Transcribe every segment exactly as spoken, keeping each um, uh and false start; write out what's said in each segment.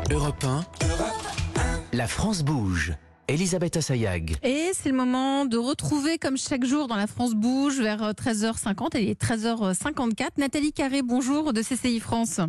Europe un, la France bouge. Elisabeth Assayag. Et c'est le moment de retrouver, comme chaque jour dans La France bouge, vers treize heures cinquante, il est treize heures cinquante-quatre. Nathalie Carré, bonjour, de C C I France.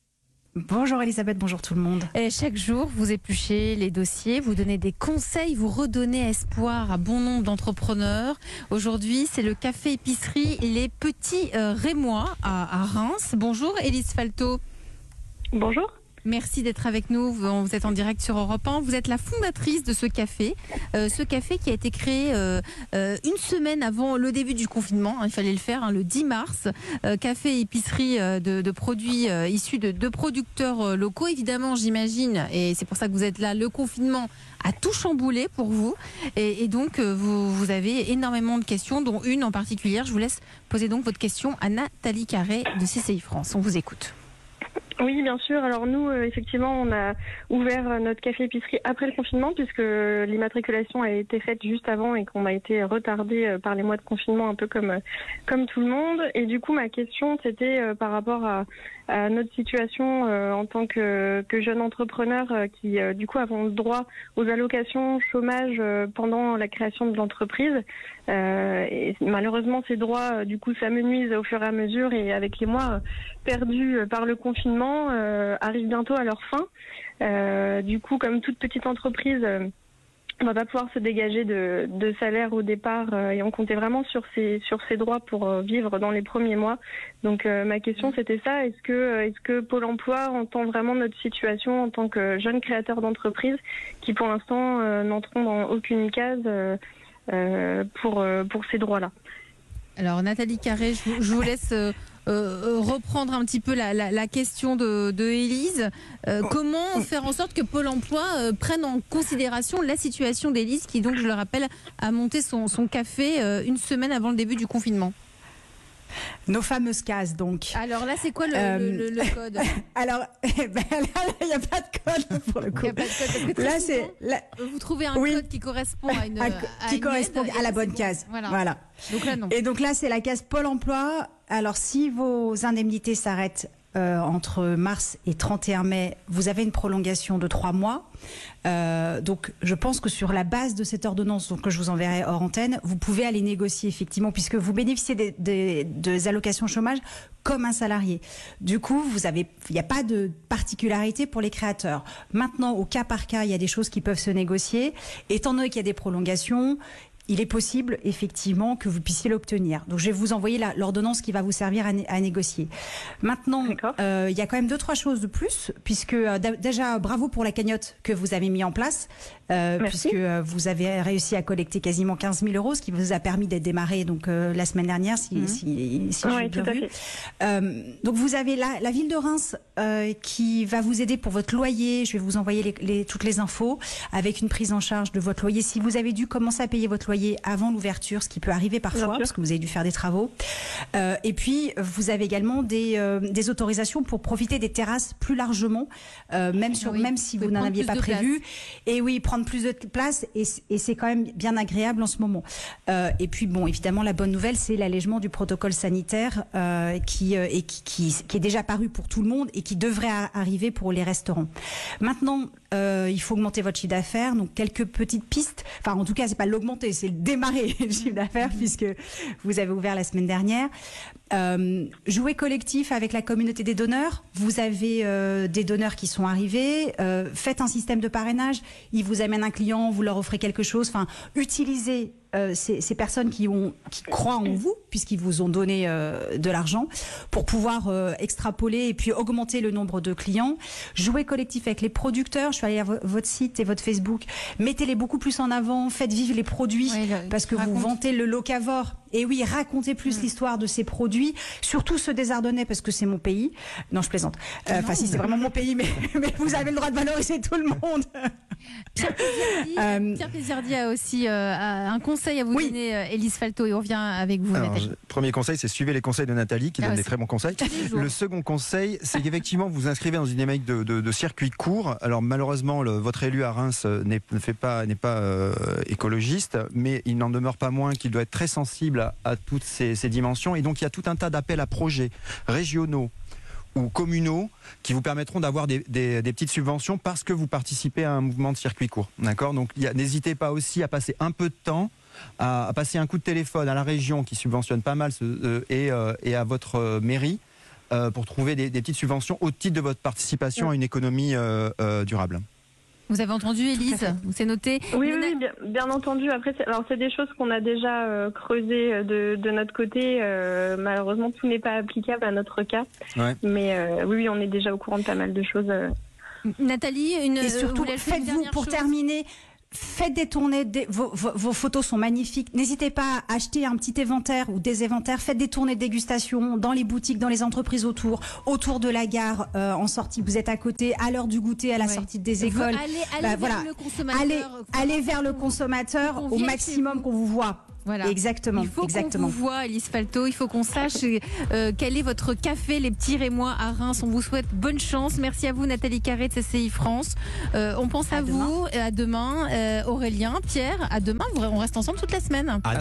Bonjour Elisabeth, bonjour tout le monde. Et chaque jour, vous épluchez les dossiers, vous donnez des conseils, vous redonnez espoir à bon nombre d'entrepreneurs. Aujourd'hui, c'est le café-épicerie Les Petits euh, Rémois à, à Reims. Bonjour Élise Falto. Bonjour. Merci d'être avec nous, vous êtes en direct sur Europe un. Vous êtes la fondatrice de ce café, euh, ce café qui a été créé euh, euh, une semaine avant le début du confinement, hein, il fallait le faire, hein, le dix mars. Euh, café et épicerie euh, de, de produits euh, issus de, de producteurs euh, locaux, évidemment j'imagine, et c'est pour ça que vous êtes là, le confinement a tout chamboulé pour vous, et, et donc euh, vous, vous avez énormément de questions, dont une en particulier. Je vous laisse poser donc votre question à Nathalie Carré de C C I France, on vous écoute. Oui, bien sûr. Alors nous, euh, effectivement, on a ouvert notre café-épicerie après le confinement puisque l'immatriculation a été faite juste avant et qu'on a été retardé euh, par les mois de confinement un peu comme, euh, comme tout le monde. Et du coup, ma question, c'était euh, par rapport à, à notre situation euh, en tant que, que jeune entrepreneur euh, qui, euh, du coup, avons le droit aux allocations chômage euh, pendant la création de l'entreprise. Euh, et malheureusement, ces droits, euh, du coup, s'amenuisent au fur et à mesure et avec les mois euh, perdus euh, par le confinement, Euh, arrivent bientôt à leur fin. Euh, du coup, comme toute petite entreprise, euh, on va pas pouvoir se dégager de, de salaire au départ euh, et on comptait vraiment sur ces sur ces droits pour euh, vivre dans les premiers mois. Donc euh, ma question c'était ça, est-ce que euh, est-ce que Pôle emploi entend vraiment notre situation en tant que jeunes créateurs d'entreprise qui pour l'instant euh, n'entrons dans aucune case euh, euh, pour euh, pour ces droits-là. Alors Nathalie Carré, je vous, je vous laisse euh, euh, reprendre un petit peu la, la, la question de, de Élise. Euh, comment faire en sorte que Pôle emploi euh, prenne en considération la situation d'Élise qui, donc je le rappelle, a monté son, son café euh, une semaine avant le début du confinement? Nos fameuses cases, donc. Alors là, c'est quoi le, euh, le, le, le code? Alors, eh ben, là, il n'y a pas de code pour le coup. Il n'y a pas de code parce que très là, souvent, c'est, là, vous trouvez un oui, code qui correspond à une à, à qui une correspond aide, à la là, bonne bon. case. Voilà. voilà. Donc là, non. Et donc là, c'est la case Pôle emploi. Alors, si vos indemnités s'arrêtent Euh, entre mars et trente et un mai, vous avez une prolongation de trois mois. Euh, donc, je pense que sur la base de cette ordonnance, donc, que je vous enverrai hors antenne, vous pouvez aller négocier effectivement, puisque vous bénéficiez des, des, des allocations chômage comme un salarié. Du coup, vous avez, il n'y a pas de particularité pour les créateurs. Maintenant, au cas par cas, il y a des choses qui peuvent se négocier. Étant donné qu'il y a des prolongations, il est possible effectivement que vous puissiez l'obtenir. Donc je vais vous envoyer la, l'ordonnance qui va vous servir à, né, à négocier. Maintenant, euh, il y a quand même deux, trois choses de plus, puisque euh, déjà bravo pour la cagnotte que vous avez mis en place, euh, puisque euh, vous avez réussi à collecter quasiment quinze mille euros, ce qui vous a permis d'être démarré donc, euh, la semaine dernière, si, mmh. si, si oui, j'ai bien vu. Euh, donc vous avez la, la ville de Reims euh, qui va vous aider pour votre loyer. Je vais vous envoyer les, les, toutes les infos avec une prise en charge de votre loyer. Si vous avez dû commencer à payer votre loyer avant l'ouverture, ce qui peut arriver parfois parce que vous avez dû faire des travaux. Euh, et puis, vous avez également des, euh, des autorisations pour profiter des terrasses plus largement, euh, même, sur, oui, même si vous, vous n'en aviez pas prévu. Place. Et oui, prendre plus de place, et, et c'est quand même bien agréable en ce moment. Euh, et puis, bon, évidemment, la bonne nouvelle, c'est l'allègement du protocole sanitaire euh, qui, euh, et qui, qui, qui est déjà paru pour tout le monde et qui devrait arriver pour les restaurants. Maintenant, euh, il faut augmenter votre chiffre d'affaires, donc quelques petites pistes. Enfin, en tout cas, c'est pas l'augmenter, c'est démarrer le chiffre d'affaires puisque vous avez ouvert la semaine dernière. Euh, jouer collectif avec la communauté des donneurs. Vous avez euh, des donneurs qui sont arrivés. Euh, faites un système de parrainage. Ils vous amènent un client, vous leur offrez quelque chose. Enfin, utilisez euh, ces, ces personnes qui, ont, qui croient en vous, puisqu'ils vous ont donné euh, de l'argent, pour pouvoir euh, extrapoler et puis augmenter le nombre de clients. Jouer collectif avec les producteurs. Je suis allée à votre site et votre Facebook. Mettez-les beaucoup plus en avant. Faites vivre les produits, oui, le, parce que raconte. Vous vantez le locavore. Et oui, racontez plus mmh. l'histoire de ces produits, surtout ceux des Ardennais, parce que c'est mon pays. Non, je plaisante. Enfin, euh, si, c'est vraiment mon pays, mais, mais vous avez le droit de valoriser tout le monde. Pierre Pézerdi, euh, Pierre Pézerdi a aussi euh, un conseil à vous oui. donner, euh, Élise Falto, et on revient avec vous, Alors, Nathalie. Je, premier conseil, c'est suivez les conseils de Nathalie, qui ah, donne des très bons conseils. Le second conseil, c'est qu'effectivement, vous vous inscrivez dans une dynamique de, de, de circuit court. Alors, malheureusement, le, votre élu à Reims n'est, ne fait pas, n'est pas euh, écologiste, mais il n'en demeure pas moins qu'il doit être très sensible à, à toutes ces, ces dimensions. Et donc, il y a tout un tas d'appels à projets régionaux ou communaux qui vous permettront d'avoir des, des, des petites subventions parce que vous participez à un mouvement de circuit court. D'accord ? Donc n'hésitez pas aussi à passer un peu de temps, à, à passer un coup de téléphone à la région qui subventionne pas mal ce, euh, et, euh, et à votre euh, mairie euh, pour trouver des, des petites subventions au titre de votre participation ouais. à une économie euh, euh, durable. Vous avez entendu, Élise ? C'est noté ? Oui, oui, oui bien, bien entendu. Après, c'est, alors c'est des choses qu'on a déjà euh, creusées de, de notre côté. Euh, malheureusement, tout n'est pas applicable à notre cas. Ouais. Mais euh, oui, oui, on est déjà au courant de pas mal de choses. Euh. Nathalie, une et surtout, faites-vous pour chose. terminer. Faites des tournées, des, vos, vos, vos photos sont magnifiques. N'hésitez pas à acheter un petit éventaire ou des éventaires. Faites des tournées de dégustation dans les boutiques, dans les entreprises autour, autour de la gare, euh, en sortie. Vous êtes à côté, à l'heure du goûter, à la ouais. sortie des écoles. Allez, allez bah, vers voilà. le consommateur. Allez, allez vers le consommateur au maximum qu'on vous voit. Voilà. Exactement. Il faut exactement. qu'on vous voit, Élise Falto. Il faut qu'on sache euh, quel est votre café, les petits Rémois à Reims. On vous souhaite bonne chance. Merci à vous, Nathalie Carré de C C I France. Euh, on pense à, à vous. À demain. Euh, Aurélien, Pierre, à demain. On reste ensemble toute la semaine. À